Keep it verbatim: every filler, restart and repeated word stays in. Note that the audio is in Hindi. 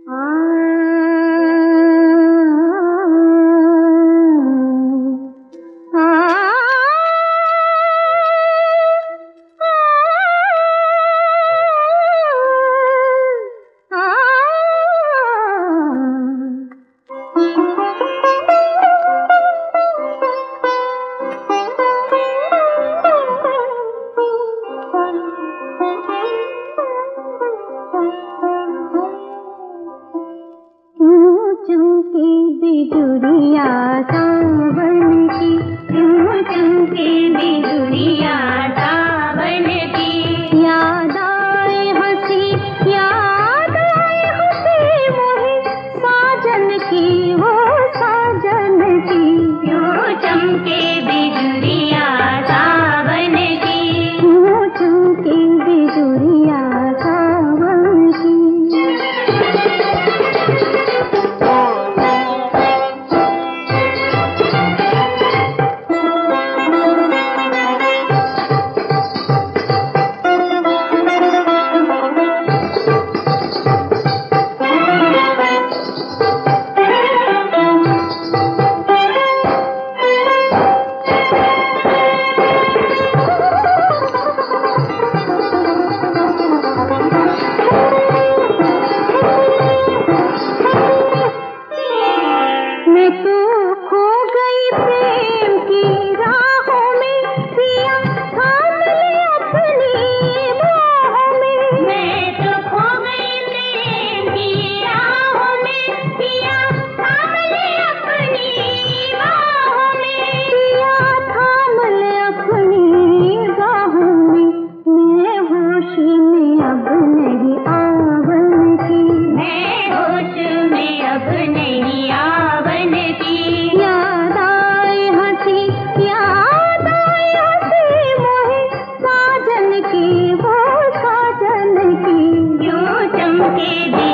चमके बिजुरिया सावन की, क्यों चमके बिजुरिया सावन की। याद आए हंसी, याद आए हंसी मोहे साजन की, वो साजन की। क्यों चमके बिजुरिया सावन की, क्यों चमके बिजुरिया सावन की। मैं तो खो गई प्रेम की राहों में, पिया थाम ले अपनी बाहों में। मैं तो खो गई प्रेम की राहों में, पिया थाम ले अपनी बाहों में। पिया थाम ले अपनी बाहों में। मैं होश में अब नहीं आवन की, मैं होश में अब नहीं आवन की। याद आए हंसी, याद आए हंसी मोहे साजन की, वो साजन की। क्यों चमके